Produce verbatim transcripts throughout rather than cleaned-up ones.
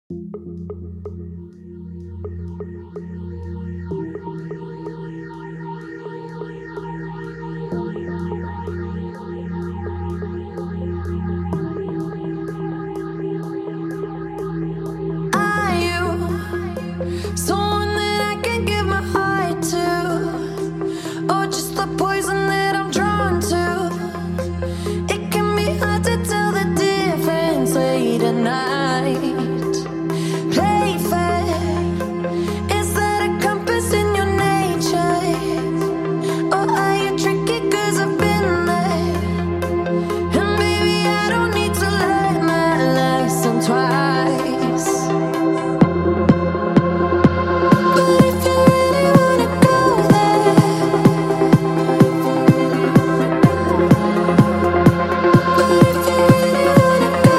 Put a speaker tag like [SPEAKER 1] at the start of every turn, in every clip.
[SPEAKER 1] Are you someone that I can give my heart to, or just the poison that I'm drawn to? It can be hard to tell the difference late at night. Play fair, is that a compass in your nature? Or are you tricky 'cause I've been there? And baby, I don't need to learn my lesson twice. But if you really wanna go there, but if you really wanna go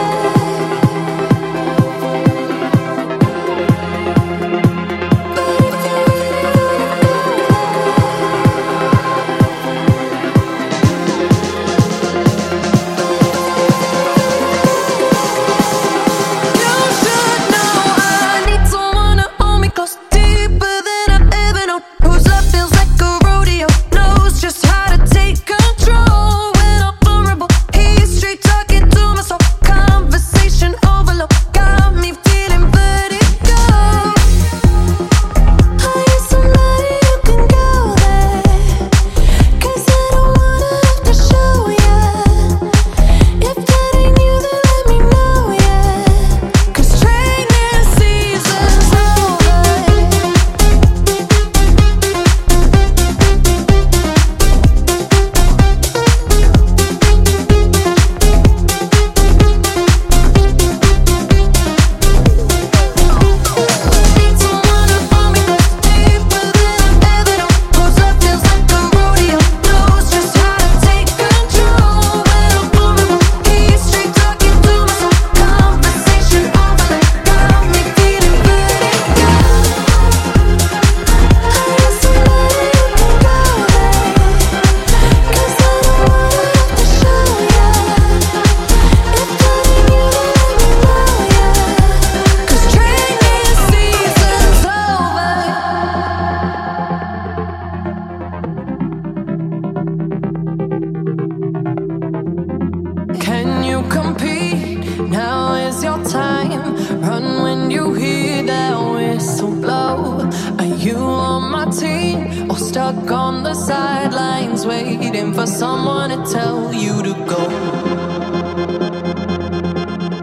[SPEAKER 1] stuck on the sidelines, waiting for someone to tell you to go.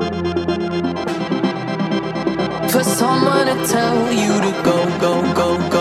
[SPEAKER 1] For someone to tell you to go, go, go, go.